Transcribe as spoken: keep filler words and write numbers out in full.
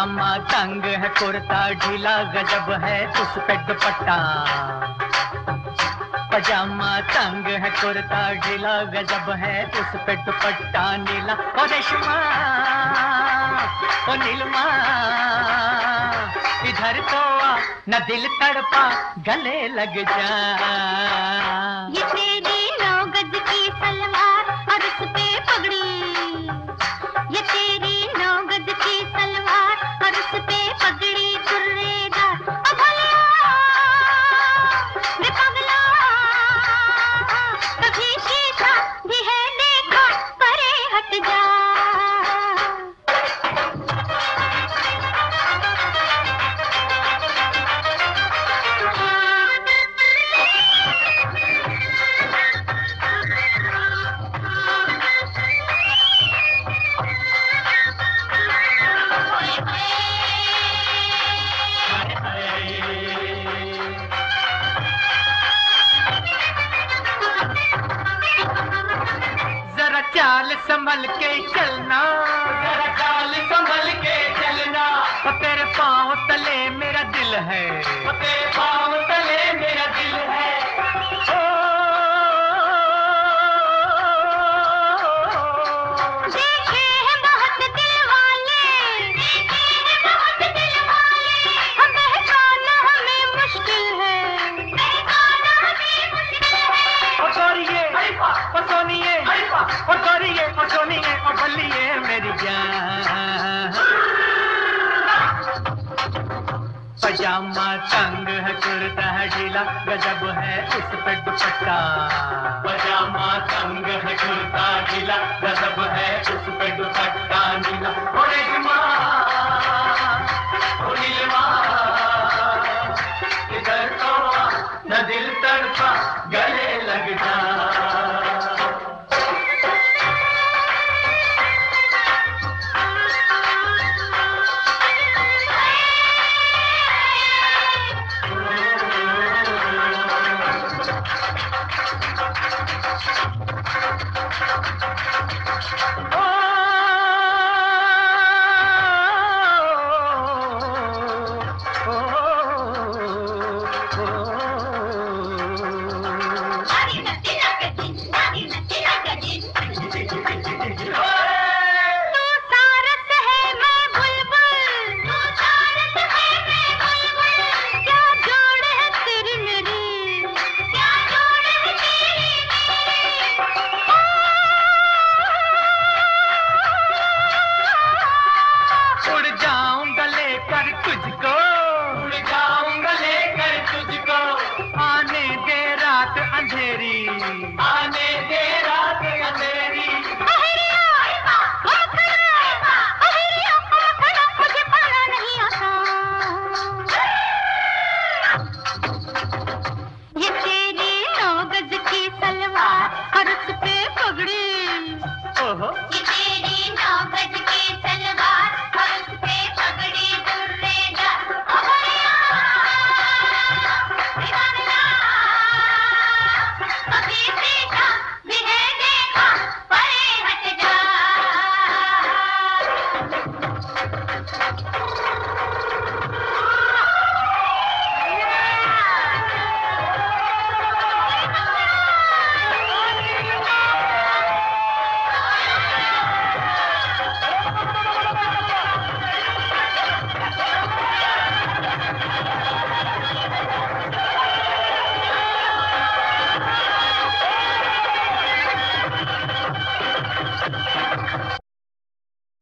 पजामा तंग है कुर्ता ढीला गजब है उस पे दुपट्टा। पजामा तंग है कुर्ता ढीला गजब है उस पे दुपट्टा नीला। ओ रेशमा ओ नीलमा इधर तो आ न दिल तड़पा गले लग जा। ये तेरी नौ गज की सलवार और उस पे पगड़ी, ये तेरी नौ गज की सलवार और उस पे पगड़ी तुर्रेदार। ओ भला वे पगला कभी शीशा भी है देखा परे हट जा। चाल संभल के चलना, जरा चाल संभल के चलना। तेरे पाँव तले मेरा दिल है, तेरे पाँव तले मेरा दिल है। ओ, देखे हैं बहुत दिल वाले, देखे हैं बहुत दिल वाले। हम बहकाना हमें मुश्किल है, बहकाना हमें मुश्किल है। ओ गोरिये, ओ सोनिये, ओ गोरिये, ओ सोनिये, ओ बल्लिये मेरी जान। पजामा तंग है कुर्ता है ढीला गजब है उस पे दुपट्टा। पजामा तंग है कुर्ता ढीला गजब है उस पे दुपट्टा नीला। ओ रेशमा ओ नीलमा इधर तो न दिल तड़पा गले